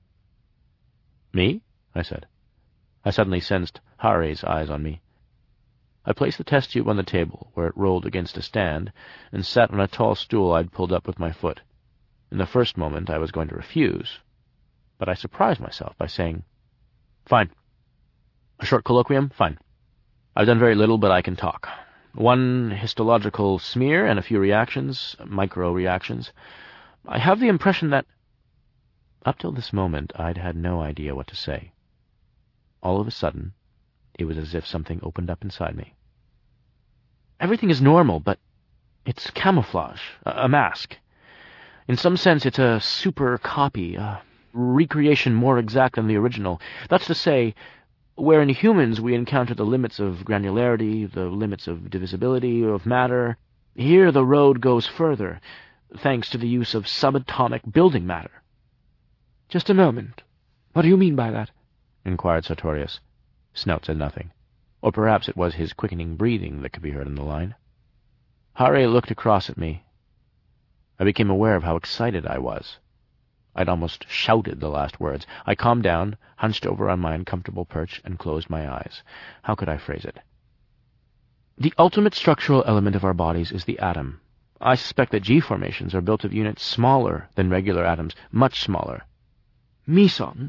"Me?" I said. I suddenly sensed Harry's eyes on me. I placed the test tube on the table, where it rolled against a stand, and sat on a tall stool I'd pulled up with my foot. In the first moment I was going to refuse, but I surprised myself by saying, "Fine. A short colloquium? Fine. I've done very little, but I can talk. One histological smear and a few reactions, micro-reactions. I have the impression that—" Up till this moment I'd had no idea what to say. All of a sudden, it was as if something opened up inside me. "Everything is normal, but it's camouflage, a, a mask. In some sense, it's a super copy, a recreation more exact than the original. That's to say, where in humans we encounter the limits of granularity, the limits of divisibility, of matter, here the road goes further, thanks to the use of subatomic building matter." "Just a moment. What do you mean by that?" inquired Sartorius. Snout said nothing. Or perhaps it was his quickening breathing that could be heard on the line. Harry looked across at me. I became aware of how excited I was. I'd almost shouted the last words. I calmed down, hunched over on my uncomfortable perch, and closed my eyes. How could I phrase it? "The ultimate structural element of our bodies is the atom. I suspect that G-formations are built of units smaller than regular atoms, much smaller." "Mesons?"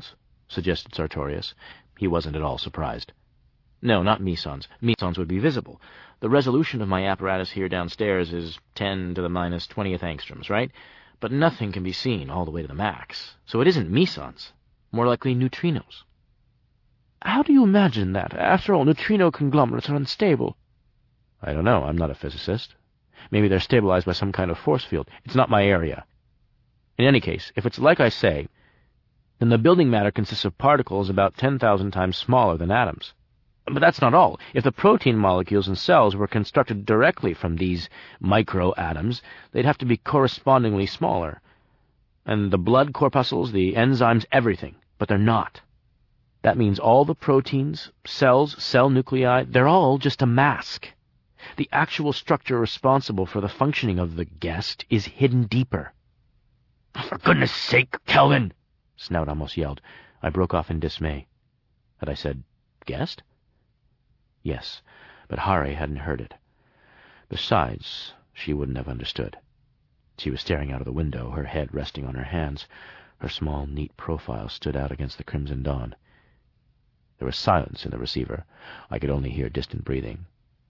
suggested Sartorius. He wasn't at all surprised. No, not mesons. Mesons would be visible. The resolution of my apparatus here downstairs is ten to the minus twentieth angstroms, right? But nothing can be seen all the way to the max. So it isn't mesons. More likely neutrinos. How do you imagine that? After all, neutrino conglomerates are unstable. I don't know. I'm not a physicist. Maybe they're stabilized by some kind of force field. It's not my area. In any case, if it's like I say, then the building matter consists of particles about ten thousand times smaller than atoms. But that's not all. If the protein molecules in cells were constructed directly from these microatoms, they'd have to be correspondingly smaller. And the blood corpuscles, the enzymes, everything. But they're not. That means all the proteins, cells, cell nuclei, they're all just a mask. The actual structure responsible for the functioning of the guest is hidden deeper. For goodness sake, Kelvin! Snout almost yelled. I broke off in dismay. Had I said, guest? Yes, but Hari hadn't heard it. Besides, she wouldn't have understood. She was staring out of the window, her head resting on her hands. Her small, neat profile stood out against the crimson dawn. There was silence in the receiver. I could only hear distant breathing.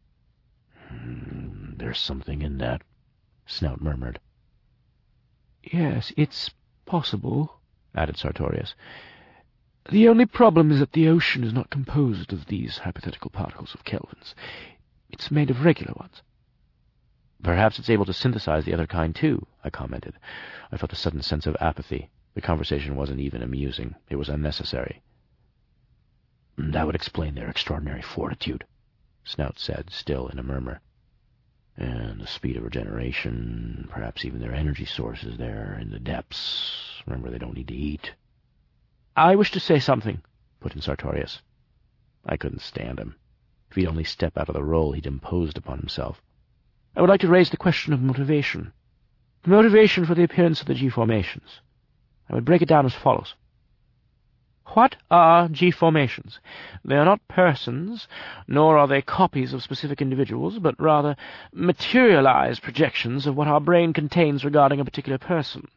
Mm, there's something in that, Snout murmured. Yes, it's possible, added Sartorius. The only problem is that the ocean is not composed of these hypothetical particles of kelvins. It's made of regular ones. Perhaps it's able to synthesize the other kind, too, I commented. I felt a sudden sense of apathy. The conversation wasn't even amusing. It was unnecessary. That would explain their extraordinary fortitude, Snout said, still in a murmur. And the speed of regeneration, perhaps even their energy sources there in the depths. Remember, they don't need to eat. I wish to say something, put in Sartorius. I couldn't stand him. If he'd only step out of the role he'd imposed upon himself. I would like to raise the question of motivation. The motivation for the appearance of the G-formations. I would break it down as follows. What are G-formations? They are not persons, nor are they copies of specific individuals, but rather materialized projections of what our brain contains regarding a particular person.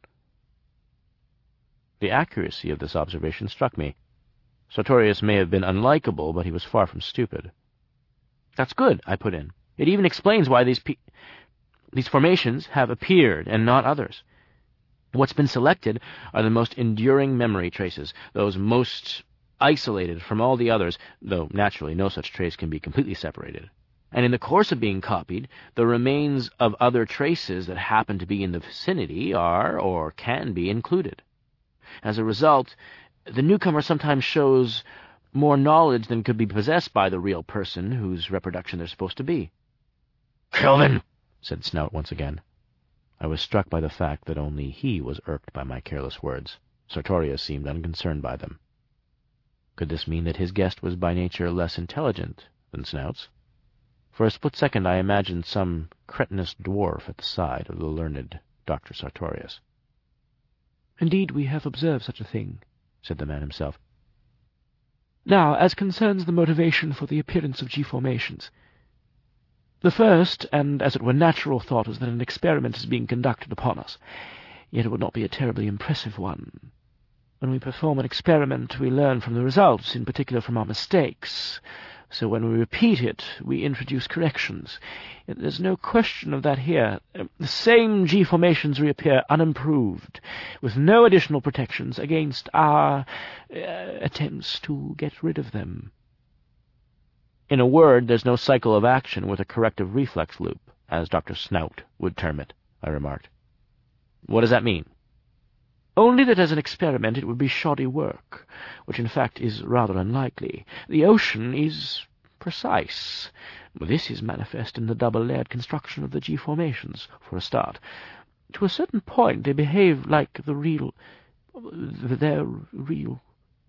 The accuracy of this observation struck me. Sartorius may have been unlikable, but he was far from stupid. That's good, I put in. It even explains why these pe- these formations have appeared and not others. What's been selected are the most enduring memory traces, those most isolated from all the others, though naturally no such trace can be completely separated. And in the course of being copied, the remains of other traces that happen to be in the vicinity are, or can be, included. As a result, the newcomer sometimes shows more knowledge than could be possessed by the real person whose reproduction they're supposed to be. Kelvin, said Snout once again. I was struck by the fact that only he was irked by my careless words. Sartorius seemed unconcerned by them. Could this mean that his guest was by nature less intelligent than Snout's? For a split second I imagined some cretinous dwarf at the side of the learned Doctor Sartorius. Indeed, we have observed such a thing, said the man himself. Now, as concerns the motivation for the appearance of G-formations. The first, and as it were natural thought, is that an experiment is being conducted upon us, yet it would not be a terribly impressive one. When we perform an experiment, we learn from the results, in particular from our mistakes. So when we repeat it, we introduce corrections. There's no question of that here. The same G-formations reappear unimproved, with no additional protections against our uh, attempts to get rid of them. In a word, there's no cycle of action with a corrective reflex loop, as Doctor Snout would term it, I remarked. What does that mean? Only that as an experiment it would be shoddy work, which in fact is rather unlikely. The ocean is precise. This is manifest in the double-layered construction of the G-formations, for a start. To a certain point they behave like the real... they're real.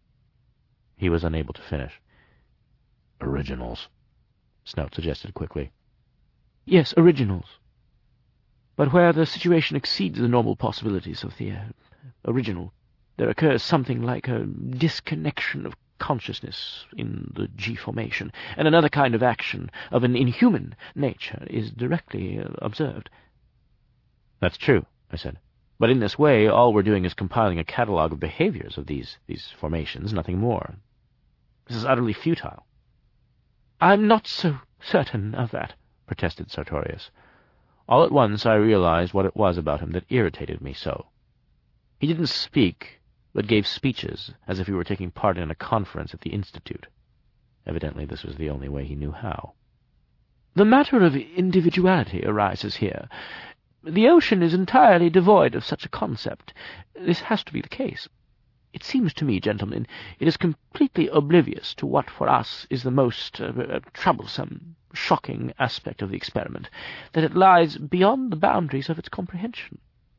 He was unable to finish. Originals, Snout suggested quickly. Yes, originals. But where the situation exceeds the normal possibilities of the uh, original, there occurs something like a disconnection of consciousness in the G-formation, and another kind of action of an inhuman nature is directly uh, observed. That's true, I said. But in this way, all we're doing is compiling a catalogue of behaviors of these, these formations, nothing more. This is utterly futile. I'm not so certain of that, protested Sartorius. All at once I realized what it was about him that irritated me so. He didn't speak, but gave speeches, as if he were taking part in a conference at the Institute. Evidently this was the only way he knew how. The matter of individuality arises here. The ocean is entirely devoid of such a concept. This has to be the case. It seems to me, gentlemen, it is completely oblivious to what for us is the most uh, troublesome, shocking aspect of the experiment, that it lies beyond the boundaries of its comprehension.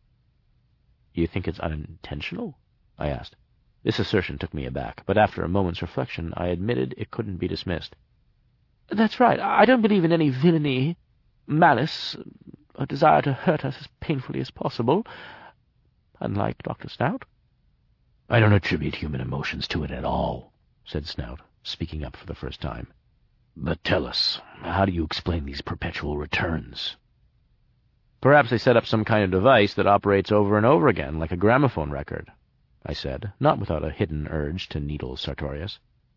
You think it's unintentional? I asked. This assertion took me aback, but after a moment's reflection I admitted it couldn't be dismissed. That's right. I don't believe in any villainy, malice, a desire to hurt us as painfully as possible, unlike Doctor Snout. I don't attribute human emotions to it at all, said Snout, speaking up for the first time. But tell us, how do you explain these perpetual returns? Perhaps they set up some kind of device that operates over and over again, like a gramophone record, I said, not without a hidden urge to needle Sartorius.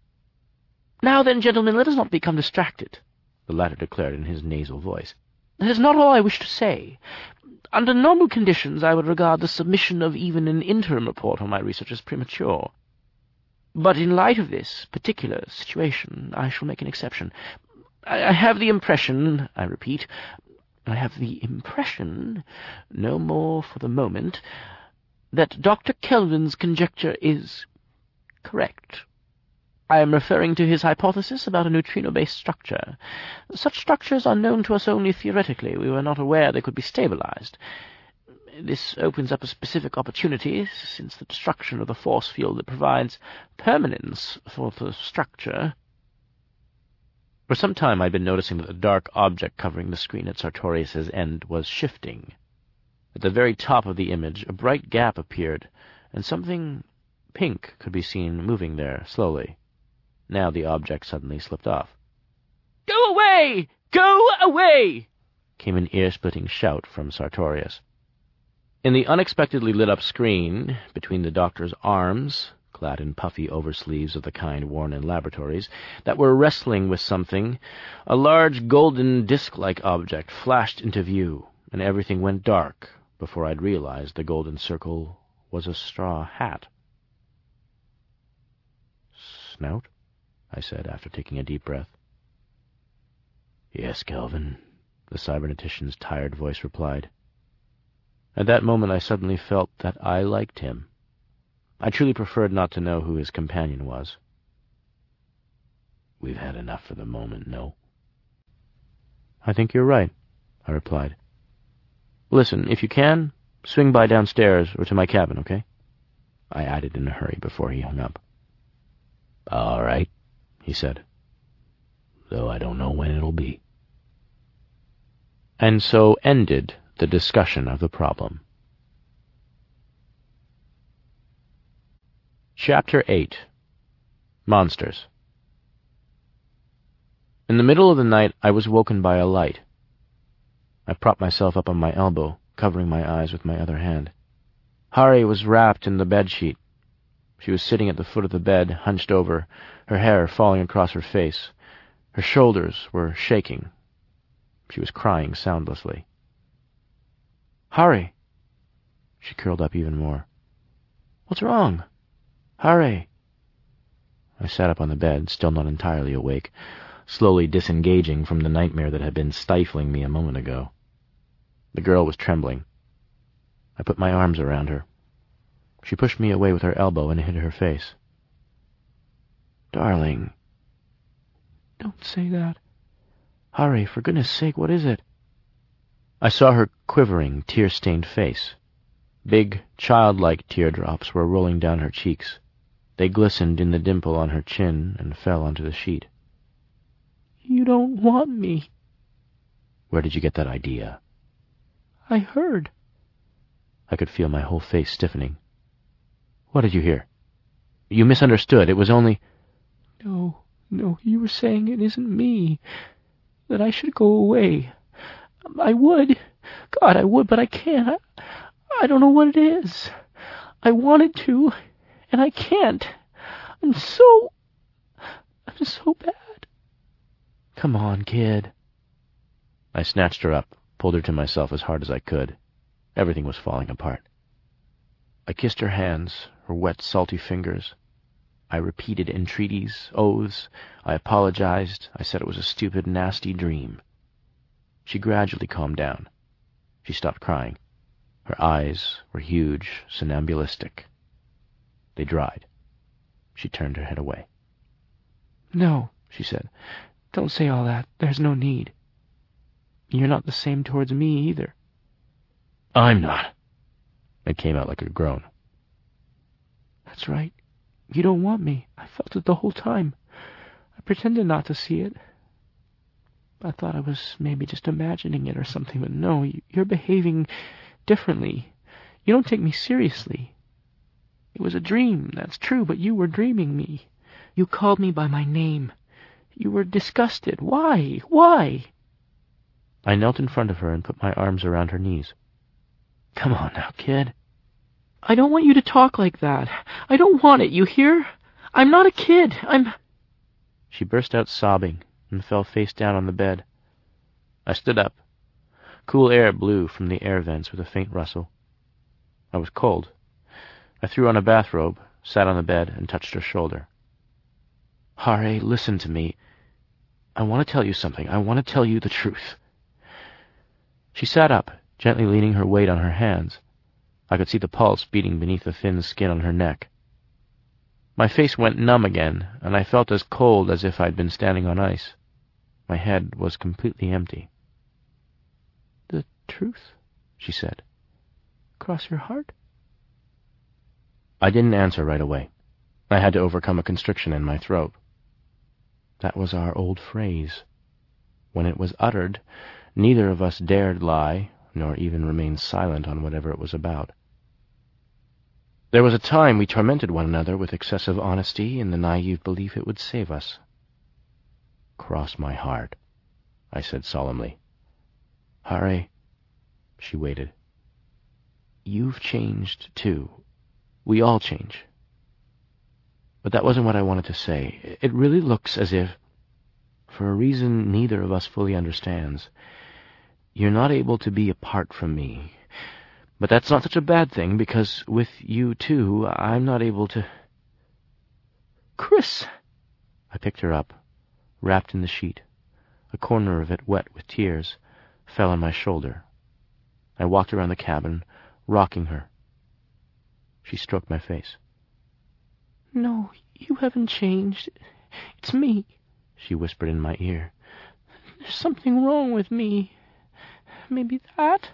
Now then, gentlemen, let us not become distracted, the latter declared in his nasal voice. That is not all I wish to say. Under normal conditions, I would regard the submission of even an interim report on my research as premature. But in light of this particular situation, I shall make an exception. I, I have the impression, I repeat, I have the impression, no more for the moment, that Doctor Kelvin's conjecture is correct. I am referring to his hypothesis about a neutrino-based structure. Such structures are known to us only theoretically. We were not aware they could be stabilized. This opens up a specific opportunity, since the destruction of the force field that provides permanence for the structure. For some time I'd been noticing that the dark object covering the screen at Sartorius's end was shifting. At the very top of the image, a bright gap appeared, and something pink could be seen moving there slowly. Now the object suddenly slipped off. "Go away! Go away!" came an ear-splitting shout from Sartorius. In the unexpectedly lit-up screen, between the doctor's arms, clad in puffy oversleeves of the kind worn in laboratories, that were wrestling with something, a large golden disc-like object flashed into view, and everything went dark before I'd realized the golden circle was a straw hat. "Snout?" I said, after taking a deep breath. "Yes, Kelvin," the cybernetician's tired voice replied. At that moment I suddenly felt that I liked him. I truly preferred not to know who his companion was. "We've had enough for the moment, no?" "I think you're right," I replied. "Listen, if you can, swing by downstairs or to my cabin, okay?" I added in a hurry before he hung up. "All right," he said, "though I don't know when it'll be." And so ended the discussion of the problem. Chapter eight. Monsters. In the middle of the night I was woken by a light. I propped myself up on my elbow, covering my eyes with my other hand. Hari was wrapped in the bedsheet. She was sitting at the foot of the bed, hunched over, her hair falling across her face. Her shoulders were shaking. She was crying soundlessly. "Hari!" She curled up even more. "What's wrong? Hari!" I sat up on the bed, still not entirely awake, slowly disengaging from the nightmare that had been stifling me a moment ago. The girl was trembling. I put my arms around her. She pushed me away with her elbow and hid her face. "Darling." "Don't say that." "Hari, for goodness sake, what is it?" I saw her quivering, tear-stained face. Big, childlike teardrops were rolling down her cheeks. They glistened in the dimple on her chin and fell onto the sheet. "You don't want me." "Where did you get that idea?" "I heard." I could feel my whole face stiffening. "What did you hear?" "You misunderstood. It was only—" "No, no, you were saying it isn't me. That I should go away. I would. God, I would, but I can't. I, I don't know what it is. I wanted to, and I can't. I'm so... I'm so bad. Come on, kid. I snatched her up, pulled her to myself as hard as I could. Everything was falling apart. I kissed her hands, her wet, salty fingers. I repeated entreaties, oaths. I apologized. I said it was a stupid, nasty dream. She gradually calmed down. She stopped crying. Her eyes were huge, somnambulistic. They dried. She turned her head away. No, she said. Don't say all that. There's no need. You're not the same towards me, either. I'm not. It came out like a groan. That's right. You don't want me. I felt it the whole time. I pretended not to see it. I thought I was maybe just imagining it or something, but no, you're behaving differently. You don't take me seriously. It was a dream, that's true, but you were dreaming me. You called me by my name. You were disgusted. Why? Why? I knelt in front of her and put my arms around her knees. Come on now, kid. I don't want you to talk like that. I don't want it, you hear? I'm not a kid. I'm... She burst out sobbing and fell face down on the bed. I stood up. Cool air blew from the air vents with a faint rustle. I was cold. I threw on a bathrobe, sat on the bed, and touched her shoulder. Hare, listen to me. I want to tell you something. I want to tell you the truth. She sat up, gently leaning her weight on her hands. I could see the pulse beating beneath the thin skin on her neck. My face went numb again, and I felt as cold as if I'd been standing on ice. My head was completely empty. The truth, she said. Cross your heart? I didn't answer right away. I had to overcome a constriction in my throat. That was our old phrase. When it was uttered, neither of us dared lie, nor even remain silent on whatever it was about. There was a time we tormented one another with excessive honesty in the naive belief it would save us. Cross my heart, I said solemnly. Hare, she waited. You've changed, too. We all change. But that wasn't what I wanted to say. It really looks as if, for a reason neither of us fully understands, you're not able to be apart from me. But that's not such a bad thing, because with you, too, I'm not able to... Chris! I picked her up, wrapped in the sheet. A corner of it, wet with tears, fell on my shoulder. I walked around the cabin, rocking her. She stroked my face. No, you haven't changed. It's me, she whispered in my ear. There's something wrong with me. Maybe that?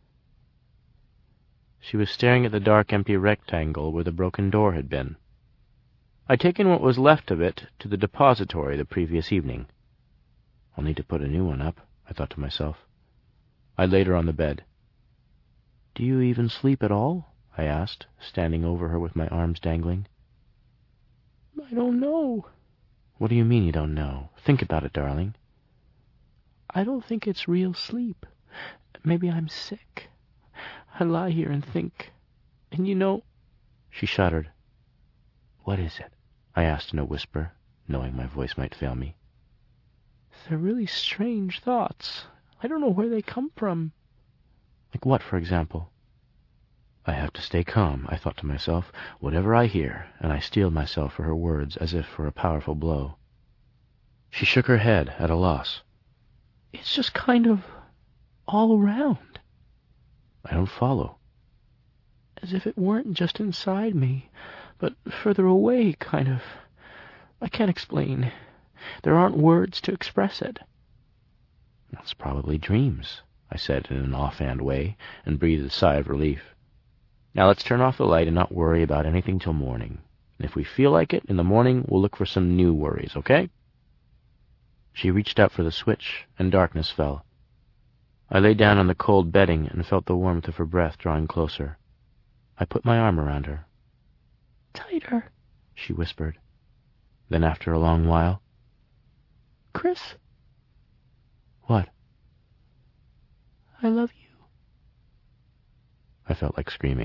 She was staring at the dark, empty rectangle where the broken door had been. I'd taken what was left of it to the depository the previous evening. I'll need to put a new one up, I thought to myself. I laid her on the bed. Do you even sleep at all? I asked, standing over her with my arms dangling. I don't know. What do you mean you don't know? Think about it, darling. I don't think it's real sleep. Maybe I'm sick. I lie here and think. And you know... She shuddered. What is it? I asked in a whisper, knowing my voice might fail me. They're really strange thoughts. I don't know where they come from. Like what, for example? I have to stay calm, I thought to myself, whatever I hear, and I steeled myself for her words as if for a powerful blow. She shook her head, at a loss. It's just kind of all around. I don't follow. As if it weren't just inside me, but further away, kind of. I can't explain. There aren't words to express it. That's probably dreams, I said in an offhand way, and breathed a sigh of relief. Now let's turn off the light and not worry about anything till morning. And if we feel like it, in the morning we'll look for some new worries, okay? She reached out for the switch, and darkness fell. I lay down on the cold bedding and felt the warmth of her breath drawing closer. I put my arm around her. Tighter, she whispered. Then after a long while, Chris? What? I love you. I felt like screaming.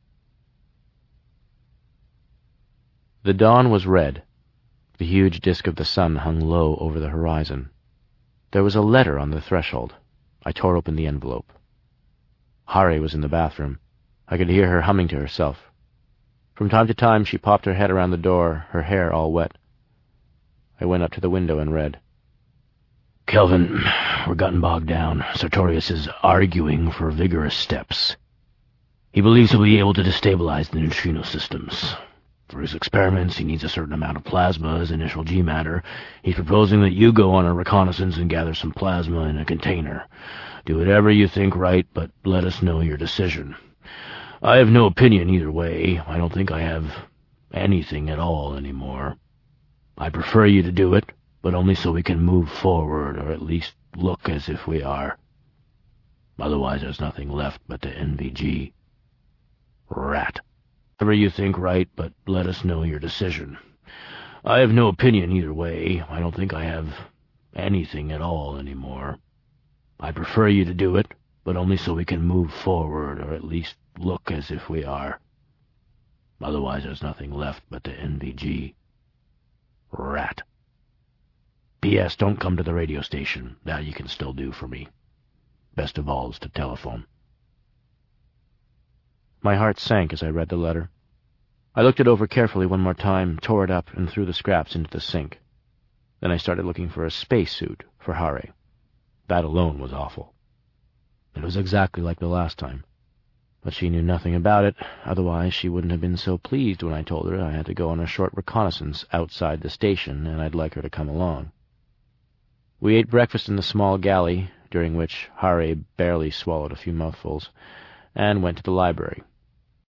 The dawn was red. The huge disk of the sun hung low over the horizon. There was a letter on the threshold. I tore open the envelope. Hari was in the bathroom. I could hear her humming to herself. From time to time she popped her head around the door, her hair all wet. I went up to the window and read. Kelvin, we're gotten bogged down. Sartorius is arguing for vigorous steps. He believes he'll be able to destabilize the neutrino systems. For his experiments, he needs a certain amount of plasma as initial G-matter. He's proposing that you go on a reconnaissance and gather some plasma in a container. Do whatever you think right, but let us know your decision. I have no opinion either way. I don't think I have anything at all anymore. I prefer you to do it, but only so we can move forward, or at least look as if we are. Otherwise there's nothing left but the N V G. Rat. Whatever you think right, but let us know your decision. I have no opinion either way. I don't think I have anything at all anymore. I prefer you to do it, but only so we can move forward, or at least look as if we are. Otherwise there's nothing left but the N V G. Rat. P S. Don't come to the radio station. That you can still do for me. Best of all is to telephone. My heart sank as I read the letter. I looked it over carefully one more time, tore it up, and threw the scraps into the sink. Then I started looking for a spacesuit for Hari. That alone was awful. It was exactly like the last time. But she knew nothing about it, otherwise she wouldn't have been so pleased when I told her I had to go on a short reconnaissance outside the station and I'd like her to come along. We ate breakfast in the small galley, during which Hari barely swallowed a few mouthfuls, and went to the library.